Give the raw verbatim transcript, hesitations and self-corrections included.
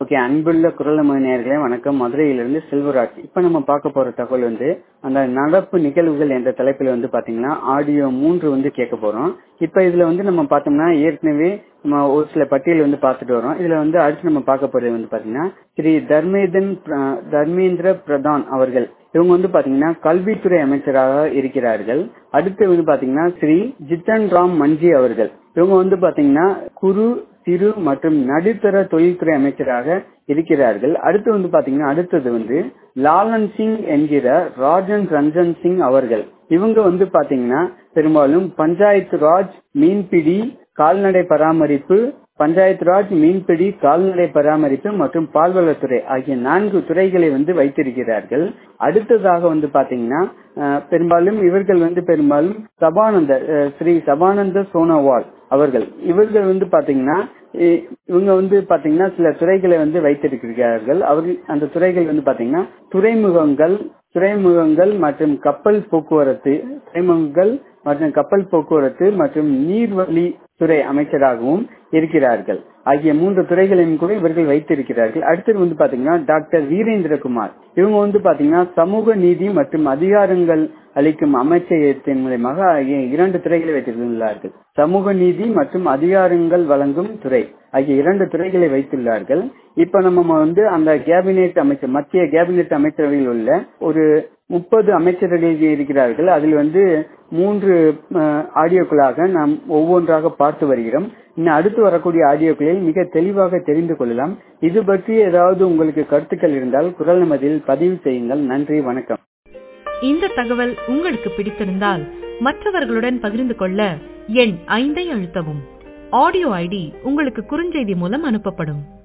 Okay, அன்புள்ள குரல் நேயர்களே வணக்கம். மதுரையிலிருந்து செல்வராஜ். இப்ப நம்ம பார்க்க போற தகவல் வந்து அந்த நடப்பு நிகழ்வுகள் என்ற தலைப்பில் வந்து பாத்தீங்கன்னா ஆடியோ மூன்று வந்து கேட்க போறோம். இப்ப இதுல வந்து நம்ம பார்த்தோம்னா ஏற்கனவே நம்ம ஒரு சில பட்டியல் வந்து பார்த்துட்டு வரோம். இதுல வந்து அடுத்து நம்ம பார்க்க போறது வந்து பாத்தீங்கன்னா ஸ்ரீ தர்மேதன் தர்மேந்திர பிரதான் அவர்கள். இவங்க வந்து பாத்தீங்கன்னா கல்வித்துறை அமைச்சராக இருக்கிறார்கள். அடுத்து வந்து பாத்தீங்கன்னா ஸ்ரீ ஜித்தன் ராம் மஞ்சி அவர்கள். இவங்க வந்து பாத்தீங்கன்னா குறு சிறு மற்றும் நடுத்தர தொழில்துறை அமைச்சராக இருக்கிறார்கள். அடுத்து வந்து பாத்தீங்கன்னா அடுத்தது வந்து லாலன் சிங் என்கிற ராஜன் ரஞ்சன் சிங் அவர்கள். இவங்க வந்து பாத்தீங்கன்னா பெரும்பாலும் பஞ்சாயத்து ராஜ், மீன்பிடி, கால்நடை பராமரிப்பு, பஞ்சாயத்து ராஜ், மீன்பிடி, கால்நடை பராமரிப்பு மற்றும் பால்வளத்துறை ஆகிய நான்கு துறைகளை வந்து வைத்திருக்கிறார்கள். அடுத்ததாக வந்து பாத்தீங்கன்னா பெரும்பாலும் இவர்கள் வந்து பெரும்பாலும் சபானந்த ஸ்ரீ சபானந்த சோனோவால் அவர்கள். இவர்கள் வந்து பாத்தீங்கன்னா இவங்க வந்து பாத்தீங்கன்னா சில துறைகளை வந்து வைத்திருக்கிறார்கள். அவர்கள் அந்த துறைகள் வந்து பாத்தீங்கன்னா துறைமுகங்கள் துறைமுகங்கள் மற்றும் கப்பல் போக்குவரத்து துறைமுகங்கள் மற்றும் கப்பல் போக்குவரத்து மற்றும் நீர்வழி துறை அமைச்சராகவும் இருக்கிறார்கள். ஆகிய மூன்று துறைகளையும் கூட இவர்கள் வைத்திருக்கிறார்கள். அடுத்தது வந்து பாத்தீங்கன்னா டாக்டர் வீரேந்திரகுமார். இவங்க வந்து பாத்தீங்கன்னா சமூக நீதி மற்றும் அதிகாரங்கள் அளிக்கும் அமைச்சகத்தின் மூலமாக ஆகிய இரண்டு துறைகளை வைத்திருக்கிறார்கள். சமூக நீதி மற்றும் அதிகாரங்கள் வழங்கும் துறை ஆகிய இரண்டு துறைகளை வைத்துள்ளார்கள். இப்ப நம்ம வந்து அந்த கேபினெட் அமைச்சர் மத்திய கேபினெட் அமைச்சரவையில் உள்ள ஒரு முப்பது அமைச்சர்கள் இருக்கிறார்கள். அதில் வந்து மூன்று ஆடியோக்களாக நாம் ஒவ்வொன்றாக பார்த்து வருகிறோம். இன்னும் அடுத்து வரக்கூடிய ஆடியோக்களில் மிக தெளிவாக தெரிந்து கொள்ளலாம். இது பற்றி ஏதாவது உங்களுக்கு கருத்துக்கள் இருந்தால் குரல் நமதில் பதிவு செய்யுங்கள். நன்றி, வணக்கம். இந்த தகவல் உங்களுக்கு பிடித்திருந்தால் மற்றவர்களுடன் பகிர்ந்து கொள்ள எண் ஐந்தை அழுத்தவும். ஆடியோ ஐடி உங்களுக்கு குறுஞ்செய்தி மூலம் அனுப்பப்படும்.